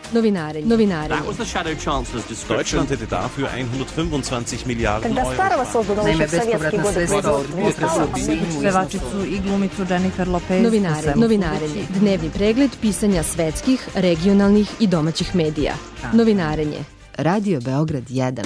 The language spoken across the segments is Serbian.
Novinarenje. Deutschland hätte dafür 125 Milijarden Euro. Naime, bespovratna sredstva od pevačicu i glumicu Jennifer Lopez. Novinarenje. Dnevni pregled pisanja svetskih, regionalnih i domaćih medija. Novinarenje. Radio Beograd 1.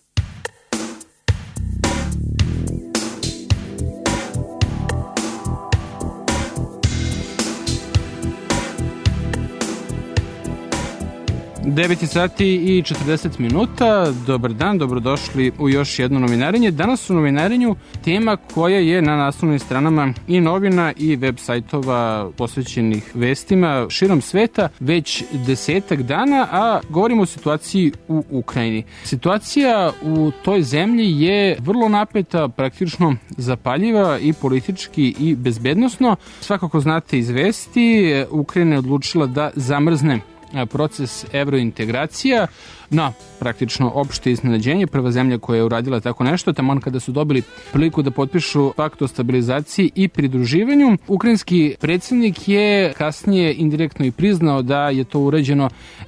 Sati i 40 minuta. Dobar dan, dobrodošli u još jedno novinarenje. Danas u novinarenju tema koja je na naslovnim stranama i novina i web sajtova posvećenih vestima širom sveta već 10 dana, a govorimo o situaciji u Ukrajini. Situacija u toj zemlji je vrlo napeta, praktično zapaljiva i politički i bezbednosno. Svakako znate iz vesti, Ukrajina je odlučila da zamrzne proces evrointegracija na praktično opšte iznenađenje. Prva zemlja koja je uradila tako nešto, taman kada su dobili priliku da potpišu pakt o stabilizaciji i pridruživanju. Ukrajinski predsjednik je kasnije indirektno i priznao da je to urađeno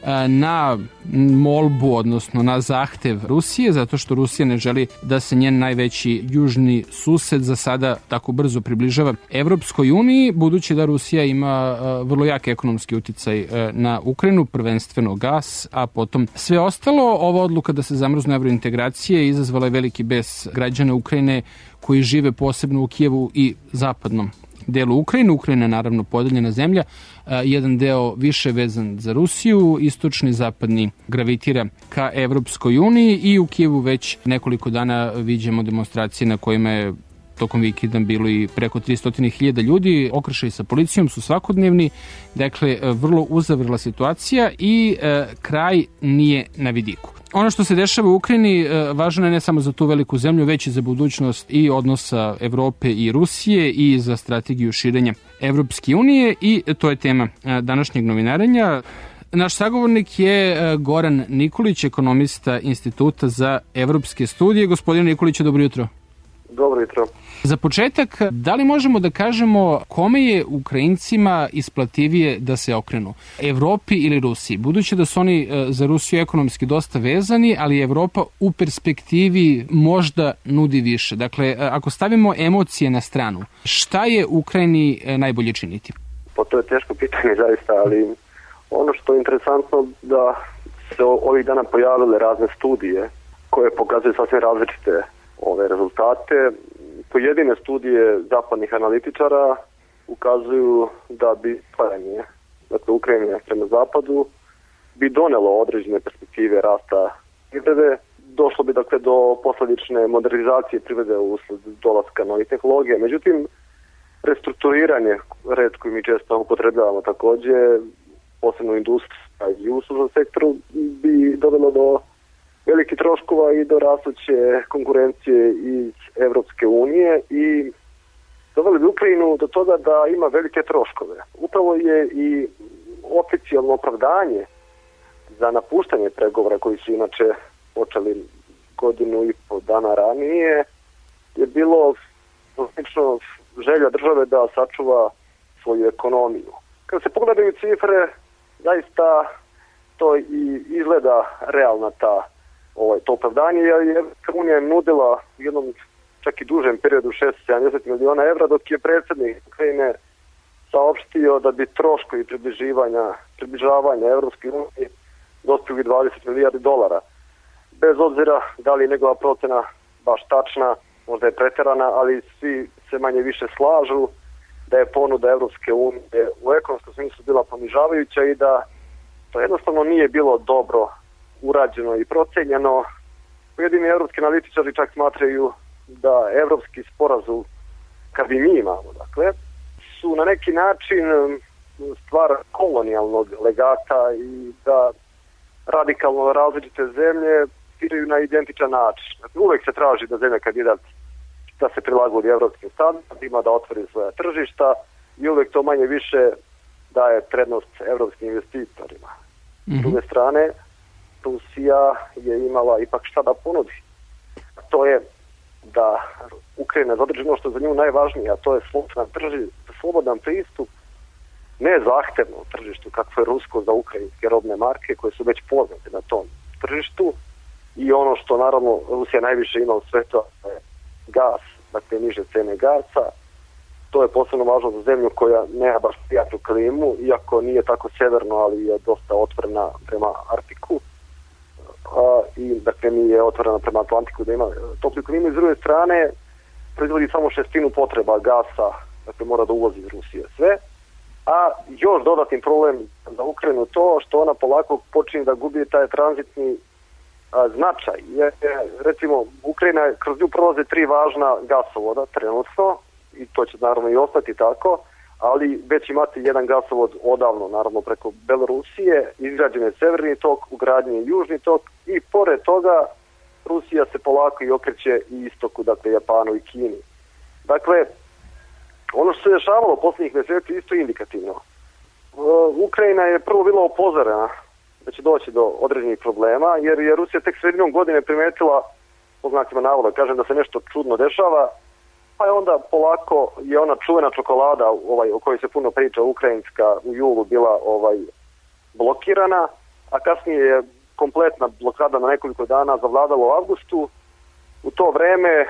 na molbu, odnosno na zahtev Rusije, zato što Rusija ne želi da se njen najveći južni sused za sada tako brzo približava Evropskoj uniji, budući da Rusija ima vrlo jak ekonomski uticaj na Ukrajinu, prvenstveno gas, a potom sve ostalo. Ova odluka da se zamrznu evrointegracije izazvala je veliki bes građana Ukrajine koji žive posebno u Kijevu i zapadnom delu Ukrajine. Ukrajina je naravno podeljena zemlja, jedan deo više vezan za Rusiju, istočni zapadni gravitira ka Evropskoj uniji i u Kijevu već nekoliko dana viđamo demonstracije na kojima je tokom vikenda bilo i preko 300.000 ljudi. Okršaji sa policijom su svakodnevni, dakle vrlo uzavrela situacija i kraj nije na vidiku. Ono što se dešava u Ukrajini važno je ne samo za tu veliku zemlju, već i za budućnost i odnosa Evrope i Rusije i za strategiju širenja Evropske unije i to je tema današnjeg novinarenja. Naš sagovornik je Goran Nikolić, ekonomista Instituta za evropske studije. Gospodine Nikoliću, dobro jutro. Dobro jutro. Za početak, da li možemo da kažemo kome je Ukrajincima isplativije da se okrenu? Evropi ili Rusiji? Budući da su oni za Rusiju ekonomski dosta vezani, ali Evropa u perspektivi možda nudi više. Dakle, ako stavimo emocije na stranu, šta je Ukrajini najbolje činiti? Pa to je teško pitanje zaista, ali ono što je interesantno da se ovih dana pojavile razne studije koje pokazuju sasvim različite ove rezultate. Pojedine studije zapadnih analitičara ukazuju da bi stvaranje Ukrajine prema zapadu bi donelo određene perspektive rasta privrede. Došlo bi dakle do posledične modernizacije privrede usled dolaska novih tehnologija. Međutim, restrukturiranje, red koji mi često upotrebljavamo takođe, posebno industrija i uslužnom sektoru, bi dovelo do veliki troškova i do rastuće konkurencije iz Evropske unije i doveli bi Ukrajinu do toga da ima velike troškove. Upravo je i oficijalno opravdanje za napuštanje pregovora koji su inače počeli godinu i po dana ranije je bilo slično želja države da sačuva svoju ekonomiju. Kad se pogledaju cifre, zaista to i izgleda realna to opravdanje, jer Evropska unija je nudila u jednom čak i dužem periodu 670 miliona evra, dok je predsjednik Ukrajine saopštio da bi troškovi približavanja Evropske unije dostigli 20 milijardi dolara. Bez obzira da li je njegova procena baš tačna, možda je preterana, ali svi se manje više slažu da je ponuda Evropske unije u ekonomskom smislu bila ponižavajuća i da to jednostavno nije bilo dobro urađeno i procenjeno. Pojedini evropski analitičari čak smatraju da evropski sporazum, kad i mi imamo, dakle, su na neki način stvar kolonijalnog legata i da radikalno različite zemlje firaju na identičan način. Dakle, uvek se traži da zemlja kandidat da se prilagodi evropskim standardima, da otvori svoja tržišta i uvek to manje više daje prednost evropskim investitorima. S druge strane, Rusija je imala ipak šta da ponudi. To je da Ukrajina zadrži ono što je za nju najvažnije, a to je slobodan pristup ne zahtevno tržištu kakvo je rusko za ukrajinske robne marke koje su već poznate na tom tržištu i ono što naravno Rusija najviše ima u svetu je gas, dakle niže cene gasa. To je posebno važno za zemlju koja nema baš prijatnu klimu, iako nije tako severno, ali je dosta otvorena prema Arktiku. I dakle nije otvorena prema Atlantiku da ima toplu klimu. I s druge strane proizvodi samo 1/6 potreba gasa, dakle mora da uvozi iz Rusije sve. A još dodatni problem za Ukrajinu to što ona polako počinje da gubi taj tranzitni značaj. Recimo, Ukrajina kroz nju prolaze 3 važna gasovoda trenutno i to će naravno i ostati tako, ali već imate jedan gasovod odavno, naravno preko Belorusije, izgrađen je severni tok, ugradnjen je južni tok i pored toga Rusija se polako i okreće i istoku, dakle Japanu i Kini. Dakle, ono što se dešavalo posljednjih mjeseci isto indikativno. Ukrajina je prvo bila upozorena da će doći do određenih problema, jer je Rusija tek sredinom godine primetila, po znacima navoda, kažem da se nešto čudno dešava, pa je onda polako je ona čuvena čokolada o kojoj se puno priča ukrajinska u julu bila blokirana, a kasnije je kompletna blokada na nekoliko dana zavladala u avgustu. U to vreme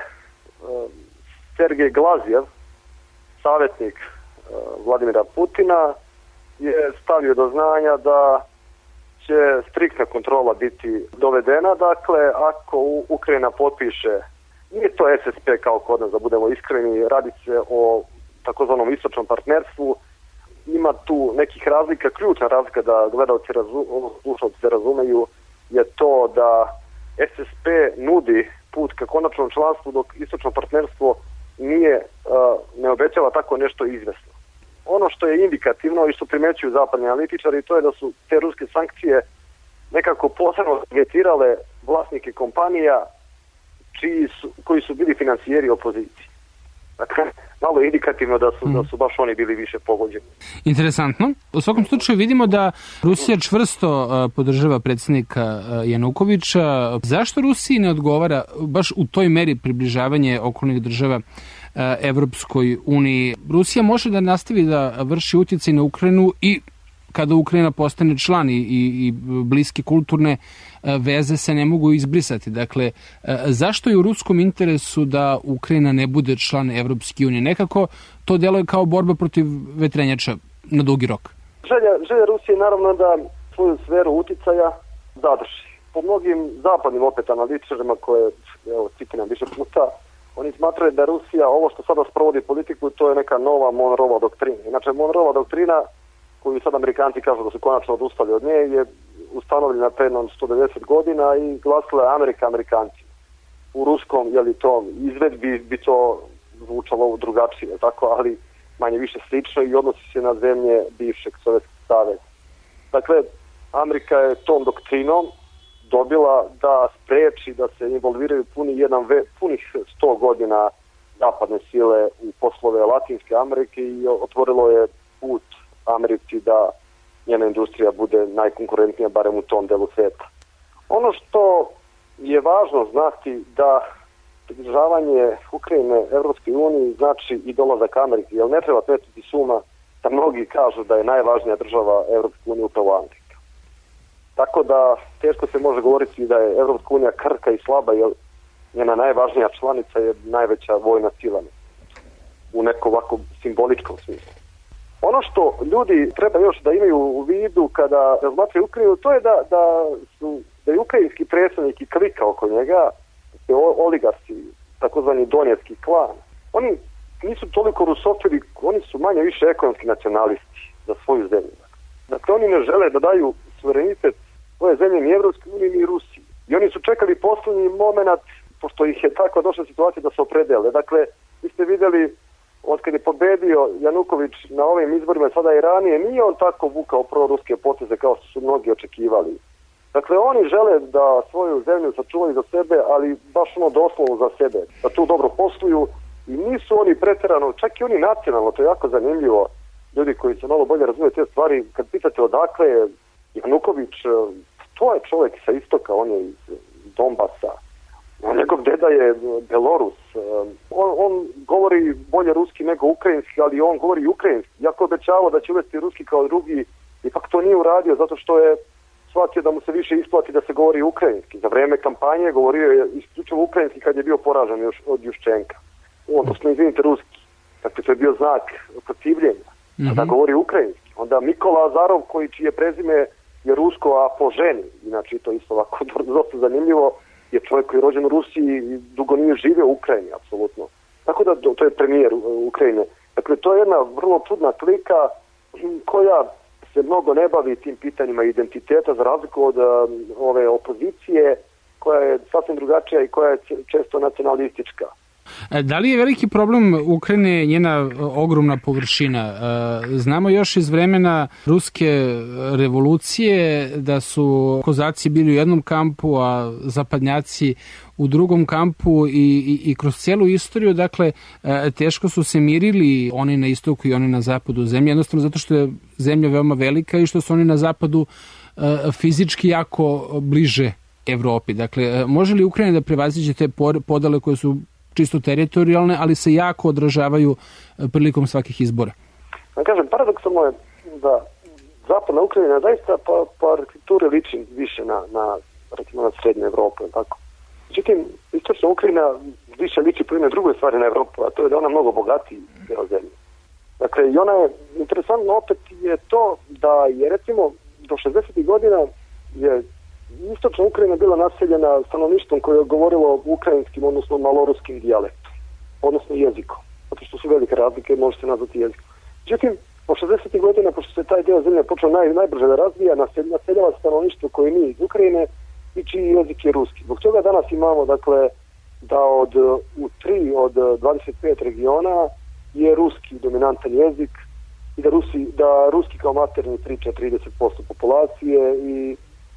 Sergej Glazjev, savjetnik Vladimira Putina, je stavio do znanja da će striktna kontrola biti dovedena. Dakle, ako Ukrajina potpiše, nije to SSP kao kod nas, da budemo iskreni, radi se o takozvanom istočnom partnerstvu, ima tu nekih razlika, ključna razlika da gledalci slušalci razumeju je to da SSP nudi put ka konačnom članstvu, dok istočno partnerstvo ne obećava tako nešto izvesno. Ono što je indikativno i što primećuju zapadni analitičari, to je da su te ruske sankcije nekako posebno targetirale vlasnike kompanija koji su bili financijeri opozicije. Dakle, malo je indikativno da su baš oni bili više pogođeni. Interesantno. U svakom slučaju vidimo da Rusija čvrsto podržava predsjednika Janukovića. Zašto Rusiji ne odgovara baš u toj meri približavanje okolnih država Evropskoj uniji? Rusija može da nastavi da vrši utjecaj na Ukrajinu i kada Ukrajina postane član i bliske kulturne veze se ne mogu izbrisati. Dakle, zašto je u ruskom interesu da Ukrajina ne bude član Evropske unije? Nekako to djeluje kao borba protiv vetrenjača na dugi rok. Želja Rusije naravno da svoju sferu uticaja zadrži. Po mnogim zapadnim opet analitičarima koje citiram više puta, oni smatraju da Rusija, ovo što sada sprovodi politiku, to je neka nova Monroeva doktrina. Inače, Monroeva doktrina, koju sad Amerikanci kažu da su konačno odustali od nje, je ustanovljena pre 190 godina i glasila je Amerikanci. U ruskom, tom izvedbi bi to zvučalo drugačije, tako, ali manje više slično i odnosi se na zemlje bivšeg Sovjetskog saveza. Dakle, Amerika je tom doktrinom dobila da spreči da se involviraju punih 100 godina zapadne sile u poslove Latinske Amerike i otvorilo je put Americi da njena industrija bude najkonkurentnija barem u tom delu sveta. Ono što je važno znati da približavanje Ukrajine Evropskoj uniji znači i dolazak Amerike, jer ne treba smetnuti suma da mnogi kažu da je najvažnija država Evropske unije upravo Amerika. Tako da teško se može govoriti da je Evropska unija krhka i slaba, jer njena najvažnija članica je najveća vojna sila u nekom ovako simboličkom smislu. Ono što ljudi treba još da imaju u vidu kada razmatraju Ukrajinu, to je da je ukrajinski predstavnik i klika oko njega, oligarsi, takozvani donjetski klan, oni nisu toliko rusofili, oni su manje više ekonomski nacionalisti za svoju zemlju. Dakle, oni ne žele da daju suverenitet svoje zemlje ni Evropskoj uniji ni Rusiji. I oni su čekali posljednji moment, pošto ih je tako došla situacija da se opredele. Dakle, vi ste vidjeli, otkad je pobedio Januković na ovim izborima sada i ranije, nije on tako vukao proruske poteze kao što su mnogi očekivali. Dakle, oni žele da svoju zemlju sačuvaju za sebe, ali baš doslovno za sebe, da tu dobro posluju i nisu oni pretjerano, čak i oni nacionalno, to je jako zanimljivo, ljudi koji se malo bolje razumiju te stvari, kad pitate odakle je Januković, to je čovjek sa istoka, on je iz Donbasa, Njegov deda je Belorus. On govori bolje ruski nego ukrajinski, ali on govori i ukrajinski. Iako obećavao da će uvesti ruski kao drugi, ipak to nije uradio zato što je shvatio da mu se više isplati da se govori ukrajinski. Za vreme kampanje govorio je isključivo ukrajinski kad je bio poražen od Juščenka. Odnosno, izvinite, ruski. Dakle, to je bio znak protivljenja. Da govori ukrajinski. Onda Mikola Azarov, čije prezime je rusko, a po ženi, inače to isto ovako dosta zanimljivo, je čovjek koji je rođen u Rusiji i dugo nije živio u Ukrajini, apsolutno. Tako da to je premijer Ukrajine. Dakle, to je jedna vrlo čudna klika koja se mnogo ne bavi tim pitanjima identiteta, za razliku od ove opozicije, koja je sasvim drugačija i koja je često nacionalistička. Da li je veliki problem Ukrajine njena ogromna površina? Znamo još iz vremena ruske revolucije da su kozaci bili u jednom kampu, a zapadnjaci u drugom kampu i kroz cijelu istoriju, dakle, teško su se mirili oni na istoku i oni na zapadu zemlje, jednostavno zato što je zemlja veoma velika i što su oni na zapadu fizički jako bliže Evropi. Dakle, može li Ukrajina da prevaziđe te podele koje su čisto teritorijalne, ali se jako odražavaju prilikom svakih izbora? Kažem, paradoksalno je da zapadna Ukrajina zaista po arhitekturi liči više na srednju Evropu. Tako. Međutim, istočna Ukrajina više liči po jednoj drugoj stvari na Evropu, a to je da ona mnogo bogatiji deo zemlje. Dakle, i ona je, interesantno opet je to da je, recimo, do 60. godina je istočna Ukrajina bila naseljena stanovništvom koje je govorilo ukrajinskim, odnosno maloruskim dijalektom, odnosno jezikom. Zato što su velike razlike, može se nazvati jezikom. Međutim, po 60. godina, pošto se taj deo zemlje počeo najbrže da razvija, naseljava stanovništvo koje nije iz Ukrajine i čiji jezik je ruski. Zbog toga danas imamo, dakle, da u 3 od 25 regiona je ruski dominantan jezik i da ruski kao maternji priča 30% populacije i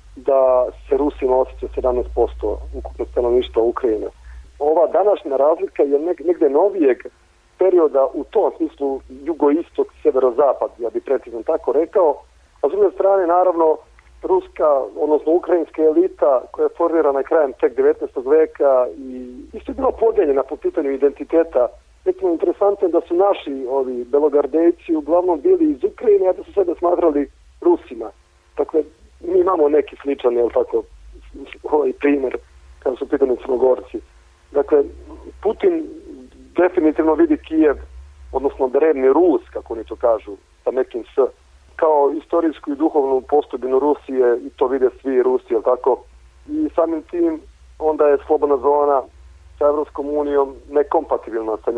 da se Rusima osjeća 17% ukupnog stanovništva Ukrajine. Ova današnja razlika je negde novijeg perioda u tom smislu jugoistok, severozapad, ja bih precizno tako rekao, a s druge strane, naravno, ruska, odnosno ukrajinska elita koja je formirana krajem tek 19. veka i isto je bila podeljena po pitanju identiteta. Recimo, interesantno je da su naši ovi belogardejci uglavnom bili iz Ukrajine, a da su sebe smatrali Rusima. Dakle, mi imamo neki sličan, jel tako, ovaj primjer, kada su pitani Crnogorci. Dakle, Putin definitivno vidi Kijev, odnosno drevni Rus, kako oni to kažu, sa nekim s, kao istorijsku i duhovnu postojbinu Rusije, i to vide svi Rusi, jel tako, i samim tim onda je slobodna zona sa Evropskom unijom nekompatibilna sa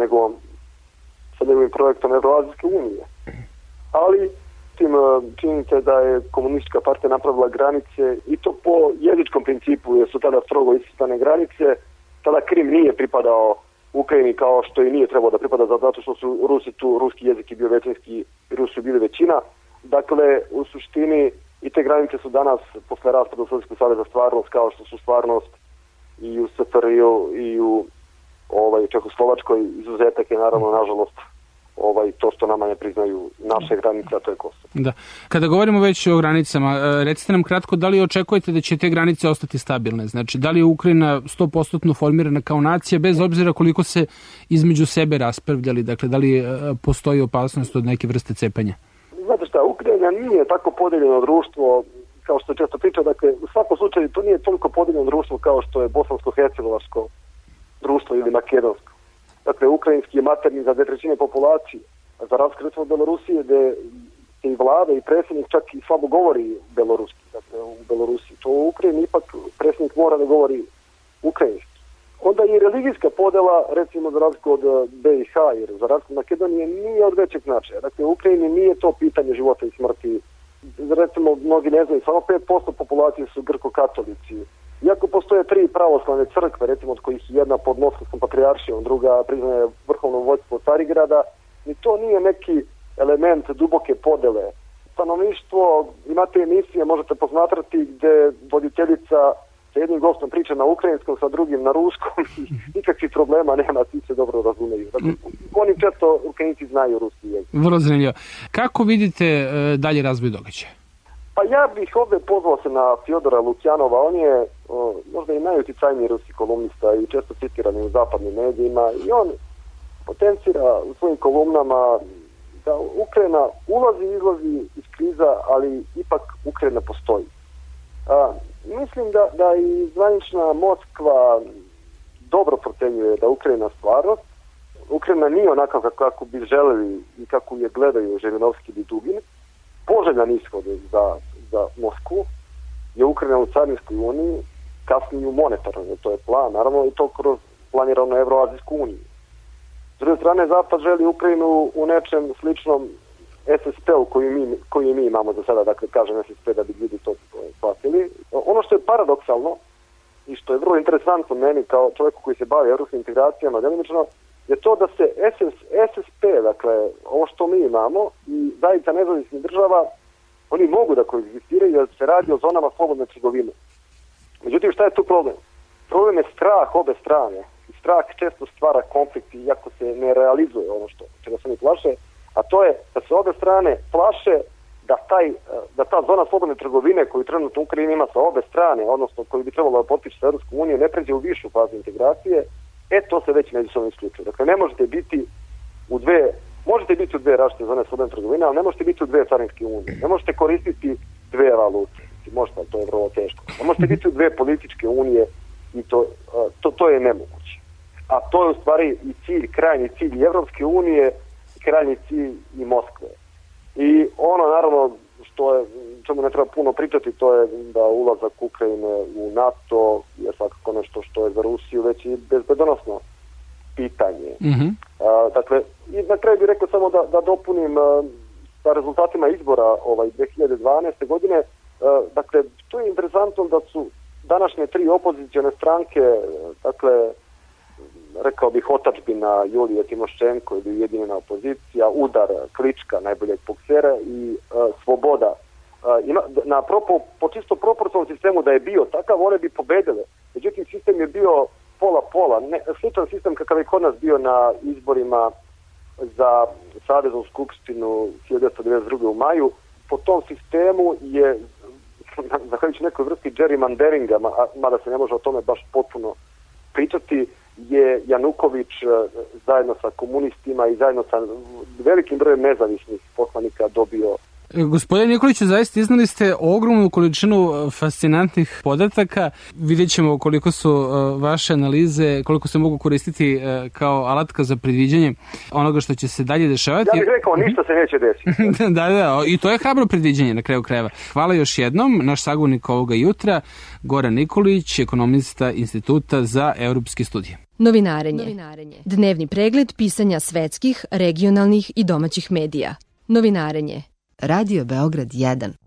njegovim projektom Evroazijske unije. Ali činjenica je da je komunistička partija napravila granice i to po jezičkom principu, jer su tada strogo iscrtane granice. Tada Krim nije pripadao Ukrajini kao što i nije trebao da pripada, zato što su Rusi tu, ruski jezik je bio većinski i Rusi su bili većina. Dakle, u suštini i te granice su danas posle raspada Sovjetskog saveza stvarnost, kao što su stvarnost i u SFRJ-u i u Čehoslovačkoj. Izuzetak je naravno, nažalost, to što nama ne priznaju naše granice, a to je Kosovo. Da. Kada govorimo već o granicama, recite nam kratko, da li očekujete da će te granice ostati stabilne? Znači, da li je Ukrajina 100% formirana kao nacija, bez obzira koliko se između sebe raspravljali? Dakle, da li postoji opasnost od neke vrste cepanja? Znate šta, Ukrajina nije tako podeljeno društvo, kao što često priča. Dakle, u svakom slučaju to nije toliko podeljeno društvo kao što je bosansko-hercegovačko društvo ili makedonsko. Dakle, ukrajinski je materni za 2/3 populacije, a za razliku recimo Belorusije, gde i vlada i predsjednik čak i slabo govori beloruski. Dakle, u Belorusiji. To u Ukrajini ipak predsjednik mora da govori ukrajinski. Onda i religijska podela, recimo za razliku od BiH, jer za razliku od Makedonije nije od većeg značaja. Dakle, u Ukrajini nije to pitanje života i smrti. Recimo, mnogi ne znaju, samo 5% populacije su grko-katolici. Iako postoje 3 pravoslavne crkve, recimo od kojih jedna pod Moskovskom patrijaršijom, druga priznaje vrhovno vođstvo Carigrada, i to nije neki element duboke podele. Stanovništvo, imate emisije, možete posmatrati, gde voditeljica sa jednim gostom priča na ukrajinskom, sa drugim na ruskom i nikakvih problema nema, svi se dobro razumeju. Dakle, oni često Ukrajinci znaju ruski jezik. Vrlo zanimljivo. Kako vidite dalje razvoj događaja? Pa ja bih ovdje pozvao se na Fjodora Lukjanova, on je možda i najuticajniji ruski kolumnista i često citiran u zapadnim medijima i on potencira u svojim kolumnama da Ukrajina ulazi i izlazi iz kriza, ali ipak Ukrajina postoji. Mislim da i zvanična Moskva dobro procenjuje da Ukrajina stvarnost. Ukrajina nije onakav kako bi želeli i kako je gledaju Žirinovski i Dugin. Poželjan ishod za Moskvu je Ukrajina u Carinskoj uniji, kasnije u monetarnoj, to je plan, naravno i to kroz planiranu Evroazijsku uniju. S druge strane, Zapad želi Ukrajinu u nečem sličnom SSP-u koji mi imamo za sada, dakle kažem SSP da bi ljudi to shvatili. Ono što je paradoksalno i što je vrlo interesantno meni kao čovjeku koji se bavi evropskim integracijama, delimično, je to da se SSP, dakle ovo što mi imamo i zajednica nezavisnih država, oni mogu da koegzistiraju jer se radi o zonama slobodne trgovine. Međutim, šta je tu problem? Problem je strah obe strane. I strah često stvara konflikt iako se ne realizuje ono čega se oni plaše, a to je da se obe strane plaše da ta zona slobodne trgovine koju trenutno Ukrajina ima sa obe strane, odnosno koju bi trebalo da potpiše sa Europskom unijom, ne pređe u višu fazu integracije, to se već međusobno isključuje. Dakle, ne možete biti u dve različite zone slobodne trgovine, ali ne možete biti u dve carinske unije. Ne možete koristiti dve valute. Možete, ali to je vrlo teško. Ne možete biti u dve političke unije i to je nemoguće. A to je u stvari i krajnji cilj i Evropske unije i krajnji cilj i Moskve. I ono naravno čemu ne treba puno pričati, to je da ulazak Ukrajine u NATO je svakako nešto što je za Rusiju već i bezbedonosno pitanje. Mm-hmm. Dakle, i na kraju bih rekao samo da dopunim sa rezultatima izbora 2012. godine. Dakle, to je interesantno da su današnje tri opozicione stranke, dakle, rekao bih otadžbina Julije Timoščenko ili ujedinjena opozicija, Udar Klička, najboljeg boksera i Svoboda. Po čisto proporcionalnom sistemu da je bio takav, one bi pobedile. Međutim, sistem je bio pola-pola. Sličan sistem kakav je kod nas bio na izborima za Saveznu skupštinu 1992. u maju. Po tom sistemu je, zahvaljujući nekoj vrsti gerrymanderinga, mada se ne može o tome baš potpuno pričati, je Januković zajedno sa komunistima i zajedno sa velikim brojem nezavisnih poslanika dobio. Gospodine Nikoliću, zaista iznali ste ogromnu količinu fascinantnih podataka. Vidjet ćemo koliko su vaše analize, koliko se mogu koristiti kao alatka za predviđanje onoga što će se dalje dešavati. Ja bih rekao, ništa se neće desiti. Da, i to je hrabro predviđanje na kraju krajeva. Hvala još jednom. Naš sagovornik ovoga jutra, Goran Nikolić, ekonomista Instituta za evropske studije. Novinarenje. Dnevni pregled pisanja svetskih, regionalnih i domaćih medija. Novinarenje. Radio Beograd 1.